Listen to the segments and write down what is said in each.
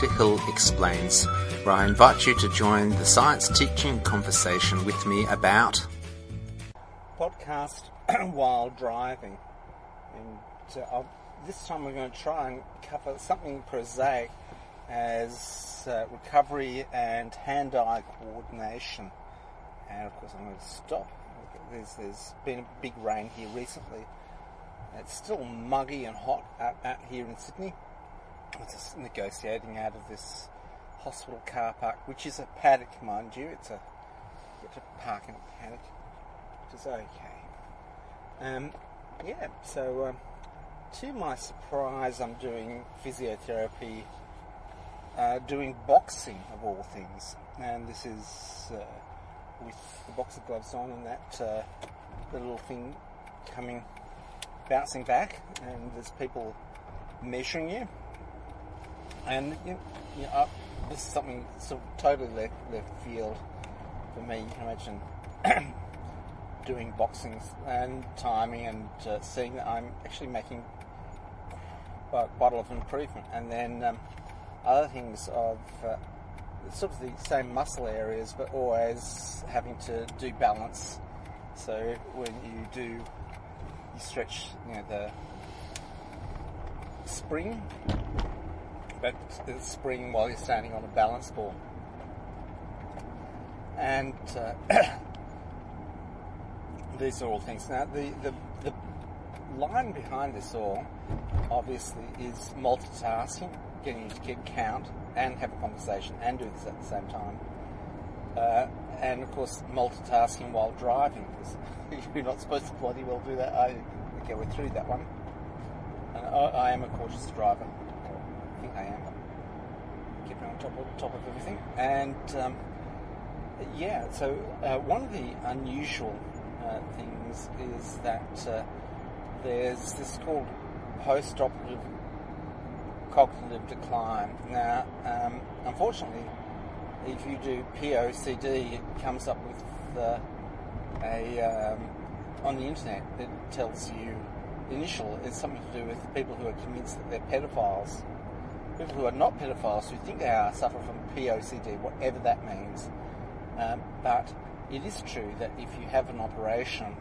Dr. Hill Explains, where I invite you to join the science teaching conversation with me about podcast while driving. And this time we're going to try and cover something prosaic as recovery and hand-eye coordination. And of course I'm going to stop. There's been a big rain here recently. It's still muggy and hot out here in Sydney. I'm just negotiating out of this hospital car park, which is a paddock, mind you. You get to park in a paddock, which is okay. So to my surprise, I'm doing physiotherapy, doing boxing of all things. And this is with the boxer gloves on and that the little thing bouncing back, and there's people measuring you. And this is something sort of totally left field for me. You can imagine doing boxing and timing and seeing that I'm actually making quite a lot of improvement. And then other things of sort of the same muscle areas, but always having to do balance. So when you stretch, the spring, but the spring while you're standing on a balance ball. And these are all things. Now, the line behind this all, obviously, is multitasking, getting you to keep count and have a conversation and do this at the same time. And, of course, multitasking while driving, because you're not supposed to bloody well do that. Okay, we're through that one. And I am a cautious driver. I think I am. Keeping on top of everything. And, so one of the unusual things is that there's this called post-operative cognitive decline. Now, unfortunately, if you do POCD, it comes up with on the internet, it tells you it's something to do with people who are convinced that they're pedophiles. People who are not pedophiles, who think they are, suffer from POCD, whatever that means. But it is true that if you have an operation,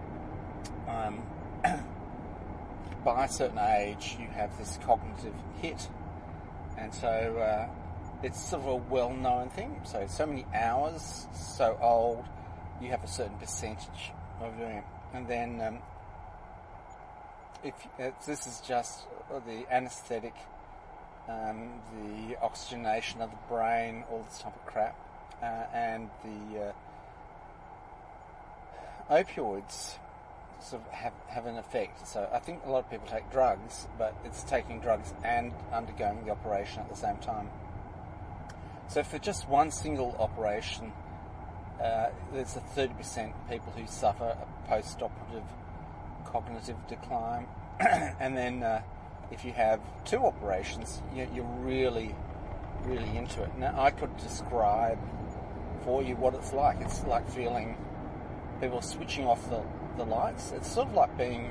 by a certain age, you have this cognitive hit. And so it's sort of a well-known thing. So many hours, so old, you have a certain percentage of doing it. And then this is just the anaesthetic, the oxygenation of the brain, all this type of crap, and the opioids sort of have an effect. So I think a lot of people take drugs, but it's taking drugs and undergoing the operation at the same time. So for just one single operation, there's a 30% people who suffer a post-operative cognitive decline. And then if you have two operations, you're really, really into it. Now, I could describe for you what it's like. It's like feeling people switching off the lights. It's sort of like being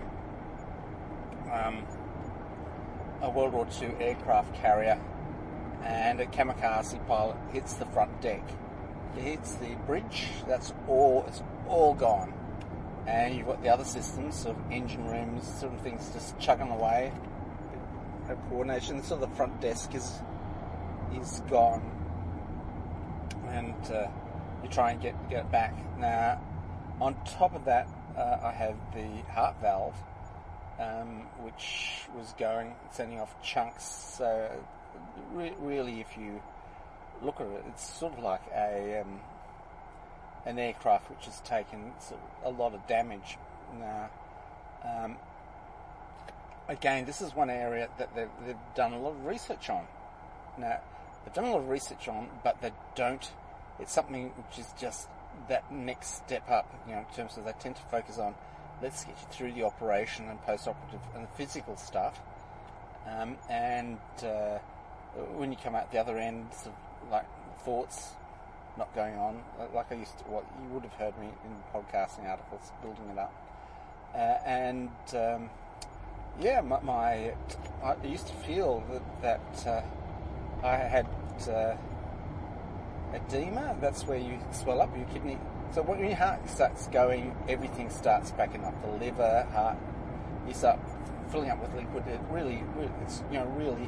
a World War II aircraft carrier and a kamikaze pilot hits the front deck. It hits the bridge, it's all gone. And you've got the other systems, sort of engine rooms, sort of things just chugging away. Coordination, so the front desk is gone. And you try and get it back. Now, on top of that, I have the heart valve, which was sending off chunks. So really, if you look at it, it's sort of like an aircraft which has taken sort of a lot of damage. Now, again, this is one area that they've done a lot of research on. Now, they've done a lot of research on, but they don't. It's something which is just that next step up, in terms of they tend to focus on, let's get you through the operation and post-operative and the physical stuff. And when you come out the other end, sort of like thoughts not going on, like you would have heard me in podcasting articles, building it up. I used to feel that I had edema. That's where you swell up your kidney. So when your heart starts going, everything starts backing up. The liver, heart, you start filling up with liquid. It really, it's really.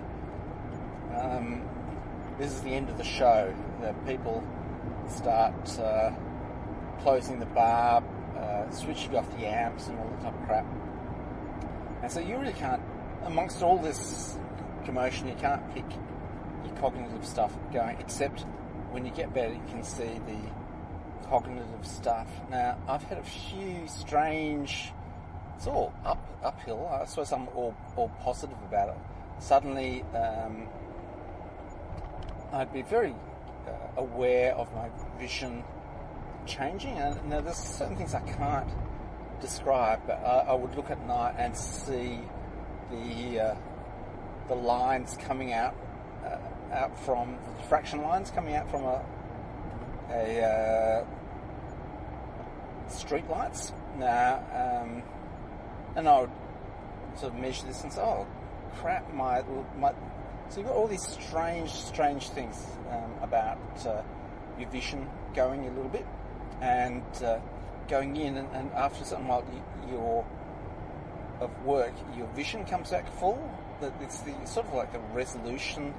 This is the end of the show. The people start closing the bar, switching off the amps, and all the type of crap. And so you really can't, amongst all this commotion, you can't pick your cognitive stuff going, except when you get better, you can see the cognitive stuff. Now, I've had a few strange, it's all uphill. I suppose I'm all positive about it. Suddenly, I'd be very aware of my vision changing. And now there's certain things I can't describe, but I would look at night and see the lines coming out from the diffraction lines coming out from a street lights. Now, and I would sort of measure this and say, oh crap, my so you've got all these strange things about your vision going a little bit, and going in, and after something like of work, your vision comes back full. It's the sort of like the resolution.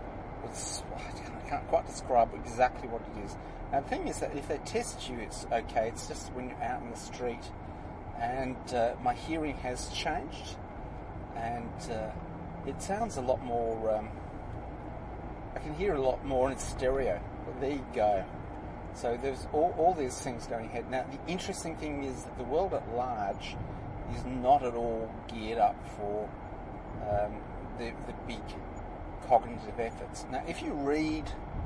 I can't quite describe exactly what it is. Now the thing is that if they test you, it's okay. It's just when you're out in the street, and my hearing has changed, and it sounds a lot more. I can hear a lot more in stereo. But there you go. So there's all these things going ahead. Now, the interesting thing is that the world at large is not at all geared up for the big cognitive efforts. Now, if you read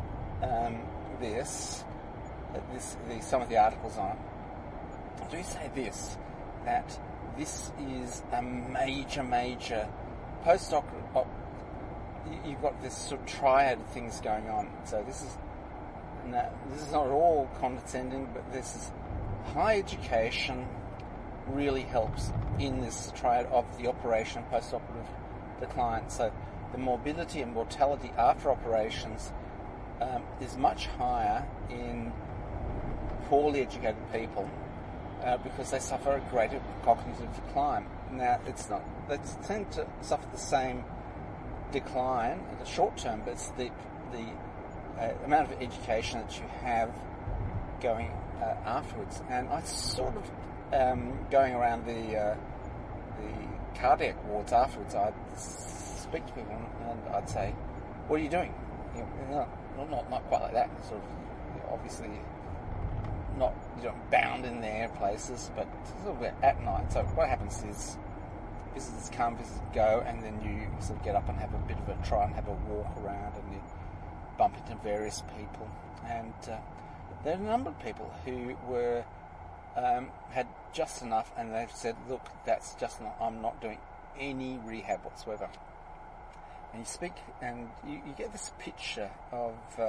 some of the articles on it, do say this, that this is a major postdoc. You've got this sort of triad of things going on. So this is not at all condescending, but this is high education really helps in this triad of the operation post-operative decline. So the morbidity and mortality after operations is much higher in poorly educated people because they suffer a greater cognitive decline. Now, they tend to suffer the same decline in the short term, but it's the amount of education that you have going afterwards. And I sort of going around the cardiac wards afterwards, I'd speak to people and I'd say, "What are you doing?" Not quite like that. Sort of, obviously, not bound in their places, but sort of at night. So what happens is, visitors come, visitors go, and then you sort of get up and have a bit of a try and have a walk around, and you bump into various people. And there are a number of people who were had just enough, and they've said, "Look, that's just enough. I'm not doing any rehab whatsoever." And you speak, and you get this picture of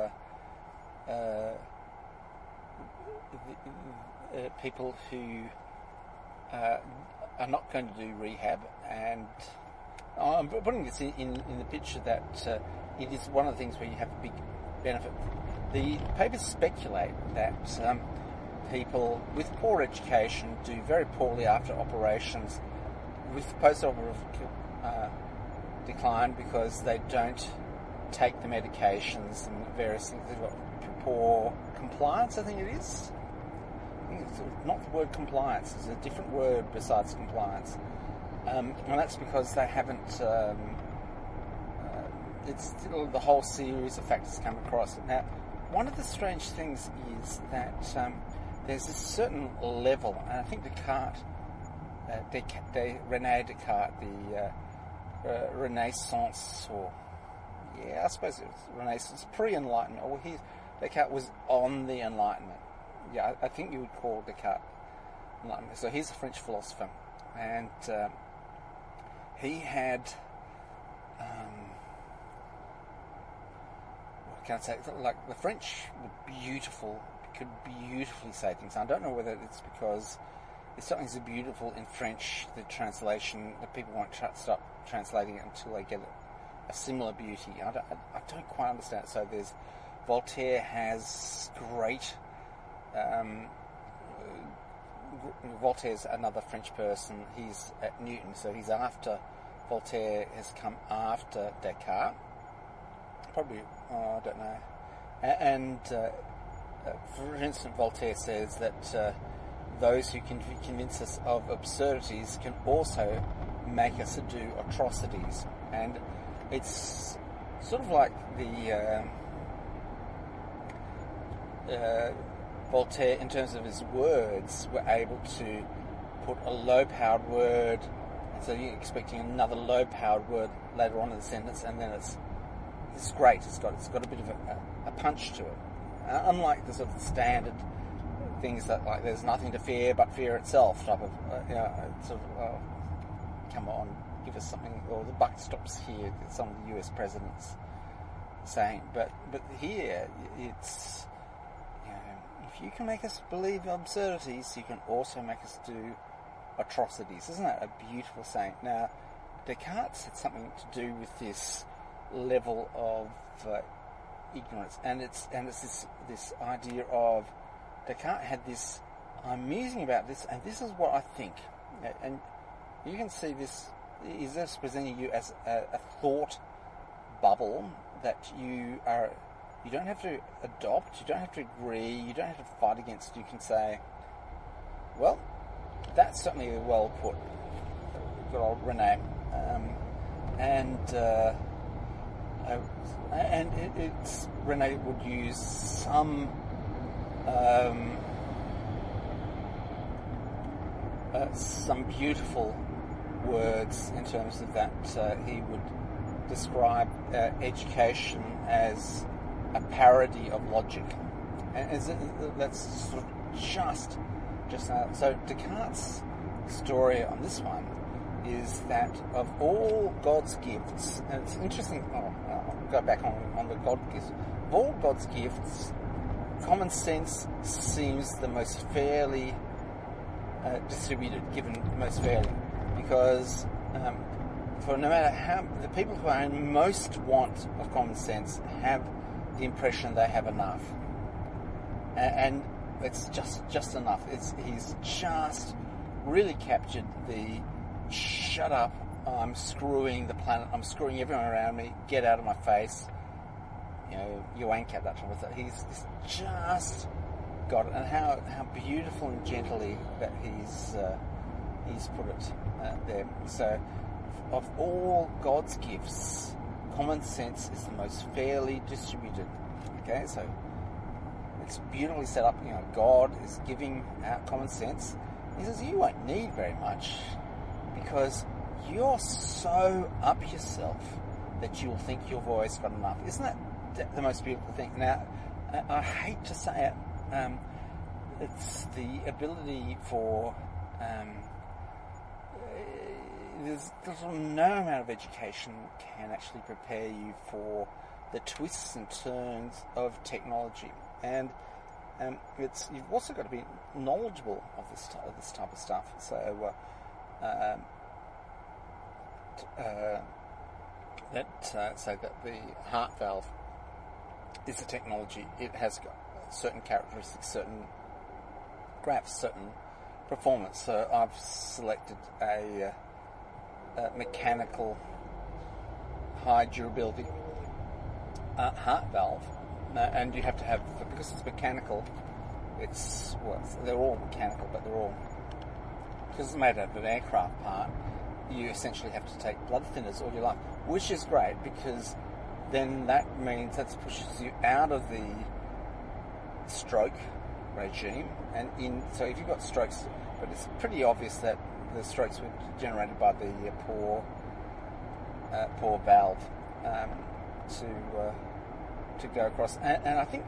people who are not going to do rehab, and I'm putting this in the picture that it is one of the things where you have a big benefit. The papers speculate that people with poor education do very poorly after operations with post-operative decline because they don't take the medications and various things. They've got poor compliance, I think it is. I think it's not the word compliance, it's a different word besides compliance. And that's because they haven't, it's still the whole series of factors come across. Now, one of the strange things is that there's a certain level, and I think Descartes, René Descartes, the Renaissance, I suppose it was Renaissance, pre-Enlightenment, Descartes was on the Enlightenment. Yeah, I think you would call Descartes Enlightenment. So he's a French philosopher, and he had, what can I say, like the French were beautiful, could beautifully say things. I don't know whether it's because if something's so beautiful in French, the translation, the people won't stop translating it until they get it a similar beauty. I don't quite understand it. So there's Voltaire has great. Voltaire's another French person. He's at Newton, so he's after Voltaire has come after Descartes. Probably, I don't know. And for instance, Voltaire says that those who can convince us of absurdities can also make us do atrocities. And it's sort of like the Voltaire, in terms of his words, were able to put a low-powered word, and so you're expecting another low-powered word later on in the sentence, and then it's great. It's got a bit of a punch to it. Unlike the sort of standard things that, like, there's nothing to fear but fear itself type of, sort of, come on, give us something, or the buck stops here, some of the US presidents saying. But here, it's, if you can make us believe absurdities, you can also make us do atrocities. Isn't that a beautiful saying? Now, Descartes had something to do with this level of ignorance, and it's this idea of Descartes had this. I'm musing about this, and this is what I think. And you can see this. Is this presenting you as a thought bubble that you don't have to adopt, you don't have to agree, you don't have to fight against. You can say, well, that's certainly well put. Good old Rene. It's Rene would use some beautiful words in terms of that. He would describe education as a parody of logic, and that's sort of just so Descartes' story on this one is that of all God's gifts, and it's interesting. I'll go back on the God gifts. Of all God's gifts, common sense seems the most fairly distributed, given most fairly, because for no matter how the people who are in most want of common sense have the impression they have enough, and it's just enough. He's just really captured the shut up, I'm screwing the planet, I'm screwing everyone around me, get out of my face, you ain't kept that type of thing. He's just got it, and how beautiful and gently that he's put it there. So, of all God's gifts, common sense is the most fairly distributed. Okay, so it's beautifully set up. God is giving out common sense. He says you won't need very much because you're so up yourself that you'll think you've always got enough. Isn't that the most beautiful thing? Now, I hate to say it, it's the ability for there's no amount of education can actually prepare you for the twists and turns of technology, and you've also got to be knowledgeable of this type of stuff. So that the heart valve is a technology. It has got certain characteristics, certain graphs, certain performance. So I've selected a mechanical high durability heart valve, and you have to have, because it's mechanical, they're all mechanical, but because it's made out of an aircraft part, you essentially have to take blood thinners all your life, which is great because then that means that pushes you out of the stroke regime and so if you've got strokes, but it's pretty obvious that the strokes were generated by the poor valve to go across, and I think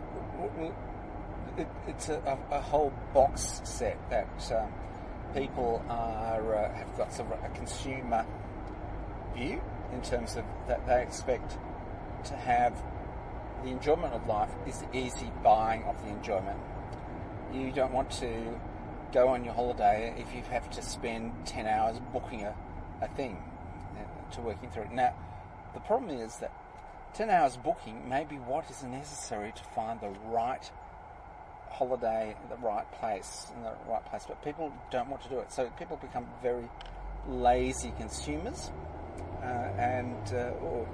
it's a whole box set that people have got sort of a consumer view in terms of that they expect to have the enjoyment of life is the easy buying of the enjoyment. You don't want to go on your holiday if you have to spend 10 hours booking a thing to working through it. Now, the problem is that 10 hours booking may be what is necessary to find the right holiday, the right place, but people don't want to do it. So people become very lazy consumers, to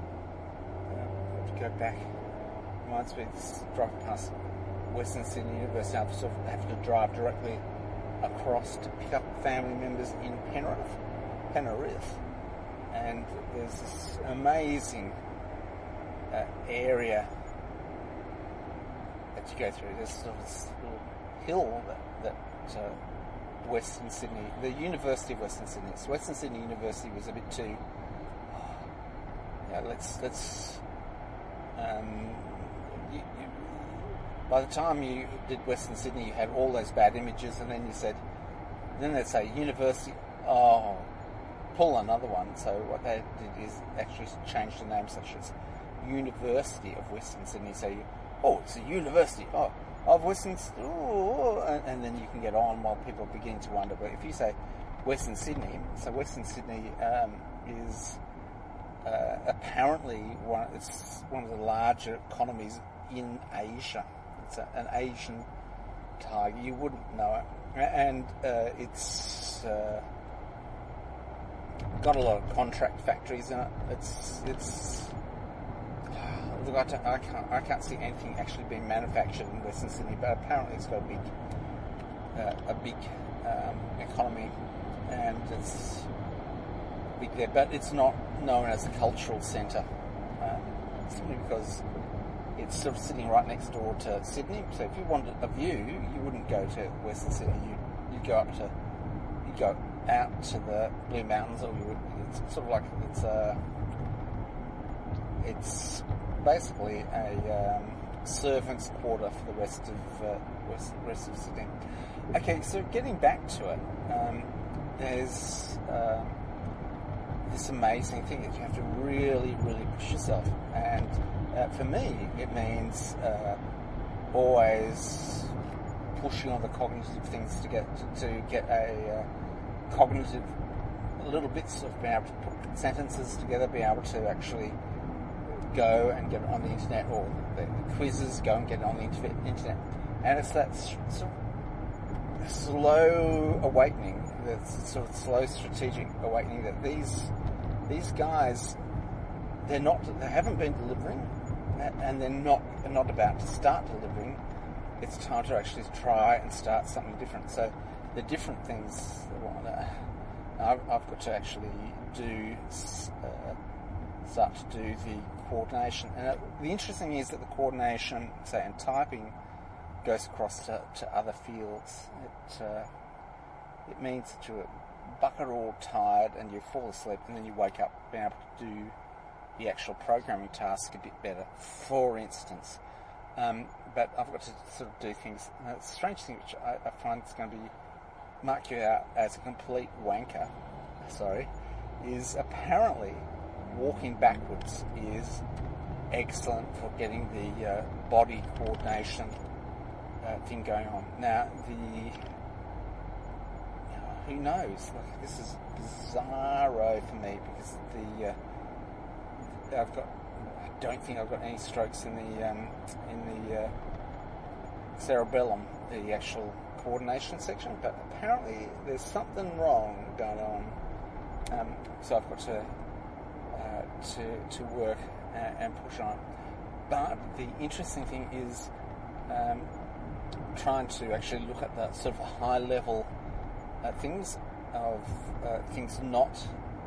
go back, reminds me of driving past Western Sydney University. I sort of have to drive directly across to pick up family members in Penrith, and there's this amazing area that you go through. There's sort of this little hill that Western Sydney, the University of Western Sydney. So Western Sydney University was a bit too. By the time you did Western Sydney, you had all those bad images, and then they'd say university. Oh, pull another one. So what they did is actually change the name, such as University of Western Sydney. So it's a university. Of Western, and then you can get on while people begin to wonder. But if you say Western Sydney, so Western Sydney is apparently one of the larger economies in Asia. It's an Asian tiger. You wouldn't know it, and it's got a lot of contract factories in it. Look, I can't see anything actually being manufactured in Western Sydney, but apparently it's got a big economy, and it's big there. But it's not known as a cultural centre, simply because it's sort of sitting right next door to Sydney. So if you wanted a view, you wouldn't go to Western Sydney. You'd go out to the Blue Mountains, or it's sort of like it's basically a servants' quarter for the rest of Sydney. Okay, so getting back to it, there's this amazing thing that you have to really, really push yourself, and for me, it means always pushing on the cognitive things to get a cognitive little bits of being able to put sentences together, being able to actually go and get it on the internet, or the quizzes, go and get it on the internet. And it's that sort of slow awakening, that sort of slow strategic awakening that these guys, they haven't been delivering, and they're not about to start delivering. It's time to actually try and start something different. So the different things I've got to actually do, start to do the coordination. And the interesting thing is that the coordination, say in typing, goes across to other fields. It means that you're bucket all tired and you fall asleep, and then you wake up being able to do the actual programming task a bit better, for instance. But I've got to sort of do things. The strange thing, which I find is going to mark you out as a complete wanker, is apparently walking backwards is excellent for getting the body coordination thing going on. Now, who knows? Like, this is bizarro for me, because I don't think I've got any strokes in the cerebellum, the actual coordination section, but apparently there's something wrong going on. So I've got to work and push on. But the interesting thing is trying to actually look at the sort of high level things of things not.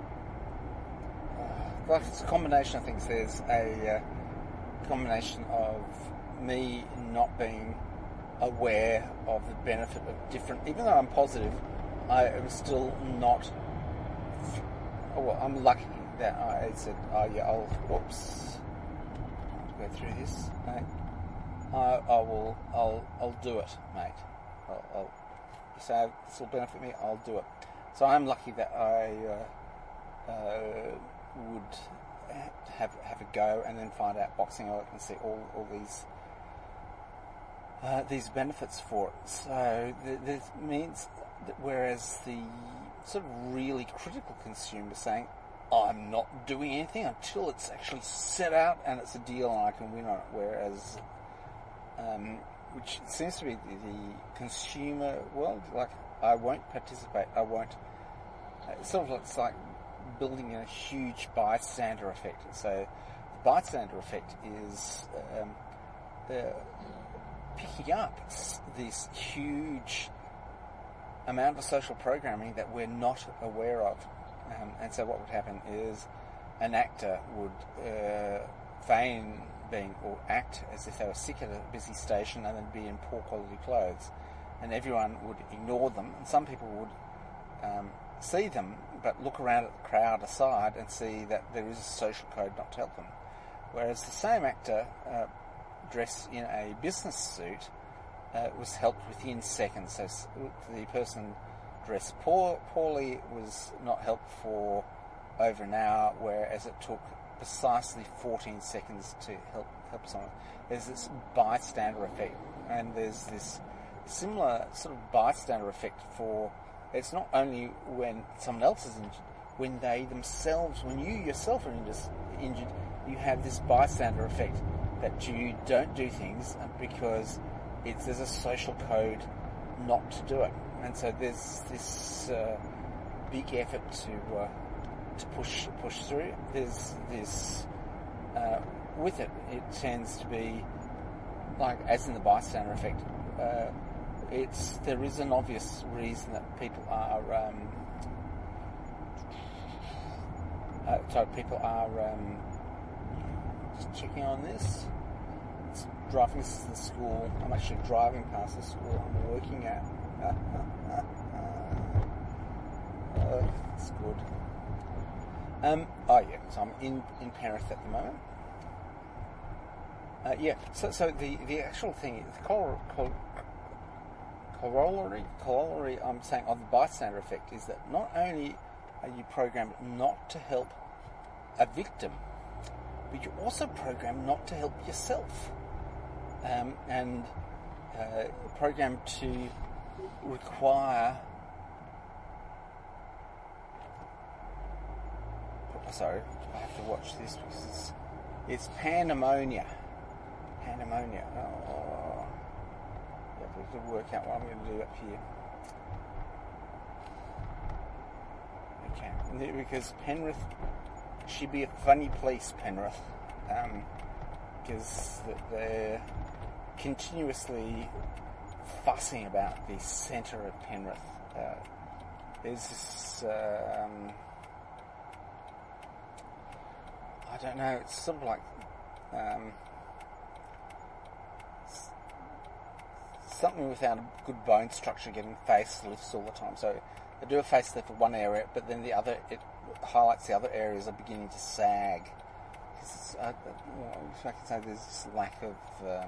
Like, it's a combination of things. There's a combination of me not being aware of the benefit of different, even though I'm positive, I am still not. Well, I'm lucky that I said, I'll go through this, mate. I'll do it, mate. You say this will benefit me, I'll do it. So I'm lucky that I would have a go and then find out boxing. I can see all these benefits for it. So this means that whereas the sort of really critical consumer saying, I'm not doing anything until it's actually set out and it's a deal and I can win on it. Whereas, which seems to be the consumer world, like, I won't participate, I won't. It's sort of it's like building a huge bystander effect. So the bystander effect is picking up this huge amount of social programming that we're not aware of. And so what would happen is an actor would feign being, or act as if they were sick at a busy station and then be in poor quality clothes. And everyone would ignore them. And some people would see them, but look around at the crowd aside and see that there is a social code not to help them. Whereas the same actor dressed in a business suit was helped within seconds. So the person dressed poorly was not helped for over an hour, whereas it took precisely 14 seconds to help someone. There's this bystander effect, and there's this similar sort of bystander effect for, it's not only when someone else is injured, when they themselves, when you yourself are injured, you have this bystander effect that you don't do things because there's a social code not to do it. And so there's this big effort to push through. There's this with it tends to be like, as in the bystander effect. There is an obvious reason that people are just checking on this. Driving this to the school. I'm actually driving past the school I'm working at. It's good. So I'm in Penrith at the moment. So the actual thing, the corollary I'm saying of the bystander effect is that not only are you programmed not to help a victim, but you're also programmed not to help yourself. And programmed to require. Sorry, I have to watch this because it's pandemonium. Pandemonium. Oh, I have to work out what I'm going to do up here. Okay, because Penrith should be a funny place, Penrith, because they're continuously fussing about the centre of Penrith. There's this, I don't know, it's sort of like something without a good bone structure getting facelifts all the time. So they do a facelift for one area, but then it highlights the other areas are beginning to sag. If I can say there's this lack of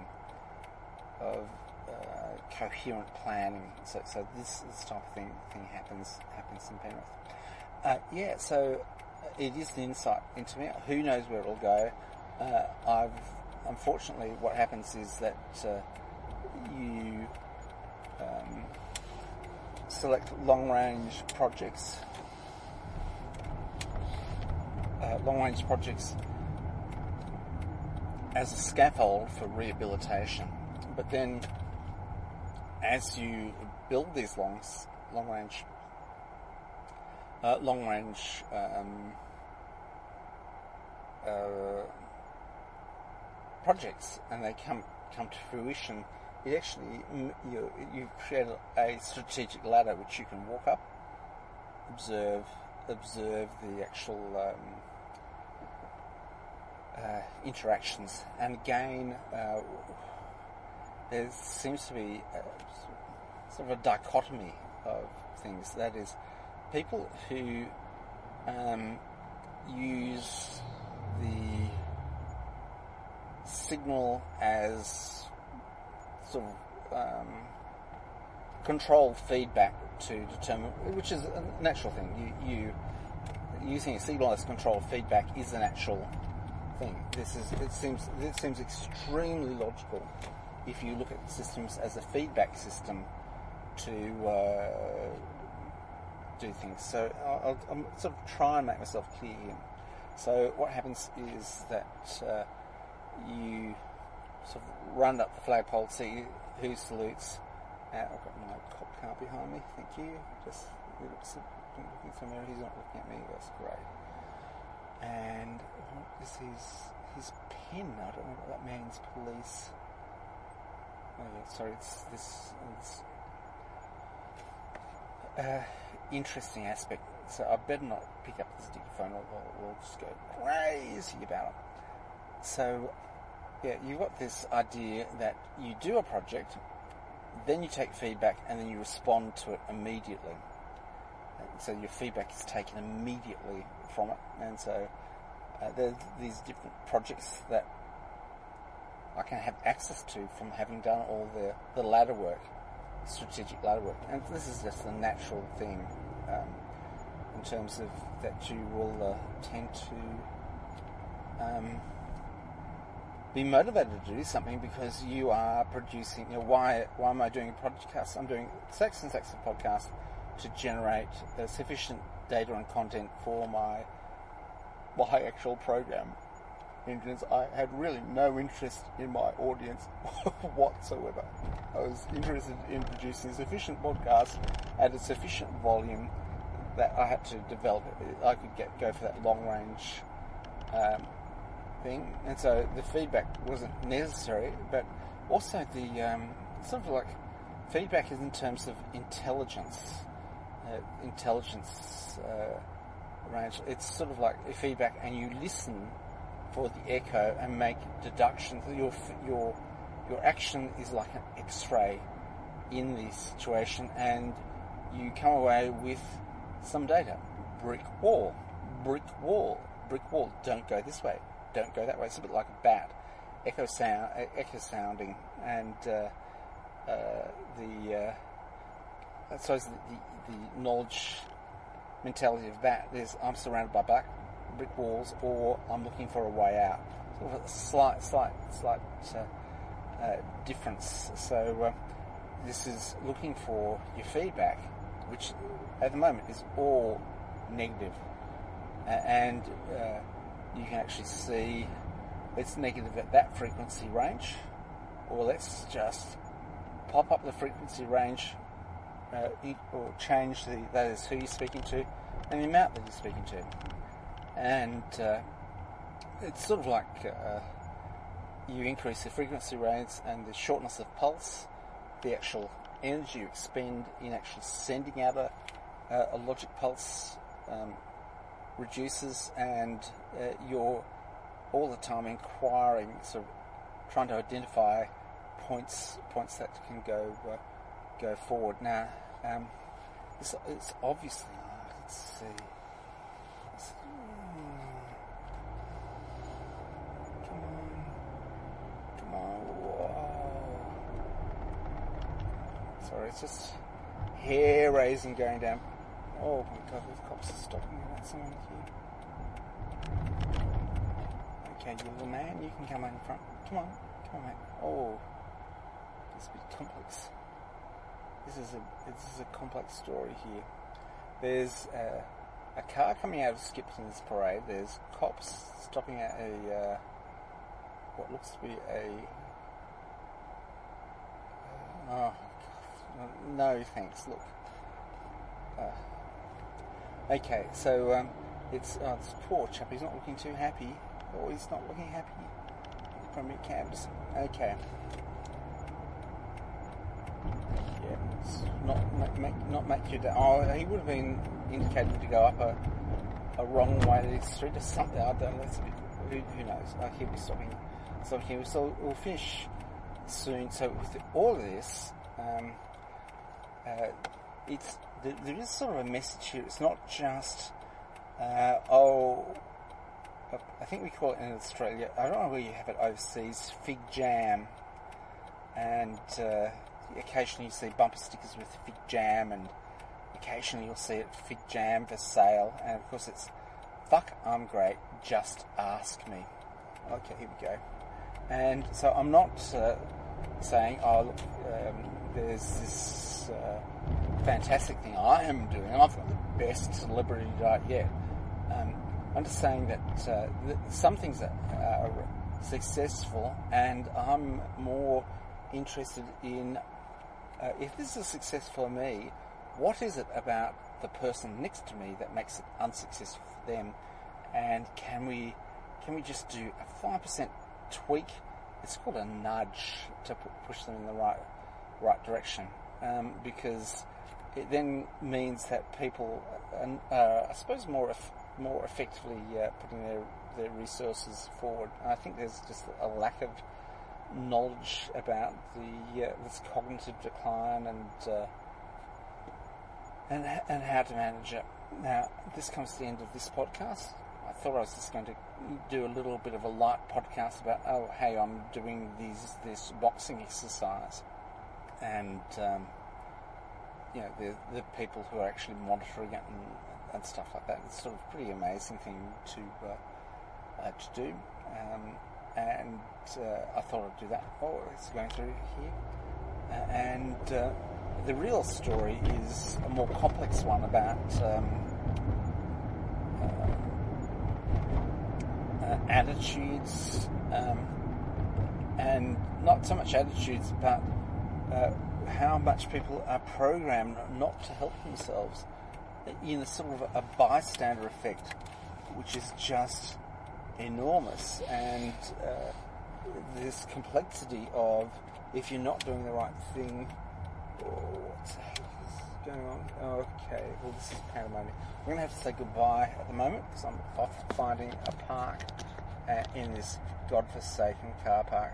coherent planning, so this type of thing happens in Penrith. So it is the insight into me. Who knows where it'll go? Unfortunately, what happens is that you select long-range projects. As a scaffold for rehabilitation, but then as you build these long-range projects, and they come to fruition, it actually you create a strategic ladder which you can walk up, observe the actual interactions, and again there seems to be sort of a dichotomy of things. That is, people who use the signal as sort of controlled feedback to determine, which is a natural thing. You using a signal as controlled feedback is a natural thing. It seems extremely logical if you look at systems as a feedback system to do things. So I'm sort of trying to make myself clear here. So what happens is that you sort of run up the flagpole, see who salutes. I've got my cop car behind me, thank you. Just looking somewhere, he's not looking at me, that's great. And what is his pen? I don't know what that means, police. Oh yeah, sorry, it's interesting aspect. So I better not pick up this dictaphone or we'll just go crazy about it. So yeah, you've got this idea that you do a project, then you take feedback, and then you respond to it immediately. So your feedback is taken immediately from it, and so there's these different projects that I can have access to from having done all the ladder work, strategic ladder work. And this is just a natural thing in terms of that you will tend to be motivated to do something because you are producing. Why am I doing a podcast? I'm doing Sex and Sex podcast to generate sufficient data and content for my actual program. I had really no interest in my audience whatsoever. I was interested in producing sufficient podcasts at a sufficient volume that I had to develop it. I could go for that long range thing, and so the feedback wasn't necessary, but also the sort of like feedback is in terms of intelligence range. It's sort of like a feedback, and you listen for the echo and make deductions. Your action is like an X-ray in this situation, and you come away with some data. Brick wall. Don't go this way. Don't go that way. It's a bit like a bat. Echo sounding, and I suppose the knowledge mentality of that is I'm surrounded by brick walls, or I'm looking for a way out. Sort of a slight difference. So this is looking for your feedback, which at the moment is all negative, and you can actually see it's negative at that frequency range, or let's just pop up the frequency range or change that is who you're speaking to and the amount that you're speaking to. And it's sort of like you increase the frequency range and the shortness of pulse, the actual energy you expend in actually sending out a logic pulse reduces, and you're all the time inquiring, sort of trying to identify points that can go forward. Now, it's obviously, let's see. Come on. Whoa. Sorry, it's just hair raising going down. Oh my God, the cops are stopping me. That's someone here. Okay, you little man, you can come in front. Come on, mate. Oh, this is a bit complex. This is a complex story here. There's a car coming out of Skipton's parade. There's cops stopping at what looks to be no thanks. Look. Okay, so it's this poor chap. He's not looking too happy. Oh, he's not looking happy. From your cabs. Okay. Yeah, it's not make you down. Oh, he would have been indicated to go up a wrong way to this street or something. I don't know. That's a bit, who knows? He'll be stopping here. So we'll finish soon. So with all of this, there is sort of a message here. It's not just I think we call it in Australia, I don't know where you have it overseas, fig jam, and occasionally you see bumper stickers with fig jam, and occasionally you'll see it fig jam for sale, and of course it's fuck, I'm great, just ask me. Okay, here we go. And so I'm not saying, oh look, there's this fantastic thing I am doing. I've got the best celebrity diet yet. I'm just saying that some things are successful, and I'm more interested in if this is successful for me, what is it about the person next to me that makes it unsuccessful for them? And can we just do a 5% tweak? It's called a nudge to push them in the right direction, because it then means that people are, I suppose, more effectively putting their resources forward. I think there's just a lack of knowledge about this cognitive decline and how to manage it. Now, this comes to the end of this podcast. I thought I was just going to do a little bit of a light podcast about, hey, I'm doing this boxing exercise, and the people who are actually monitoring it and stuff like that. It's sort of a pretty amazing thing to do, and I thought I'd do that. Oh, it's going through here, and the real story is a more complex one about attitudes, and not so much attitudes, but how much people are programmed not to help themselves in a sort of a bystander effect, which is just enormous. And this complexity of, if you're not doing the right thing, what the heck is going on? Okay, well, this is pandemonium. We're going to have to say goodbye at the moment because I'm off finding a park in this godforsaken car park.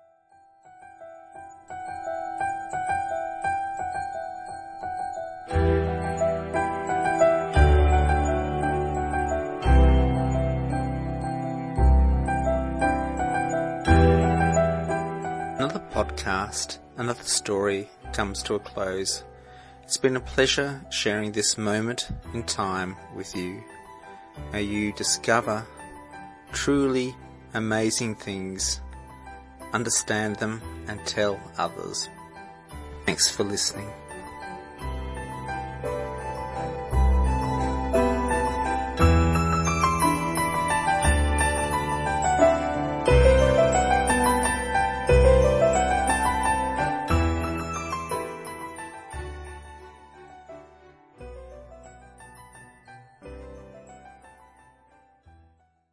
Another podcast, another story comes to a close. It's been a pleasure sharing this moment in time with you. May you discover truly amazing things, understand them, and tell others. Thanks for listening.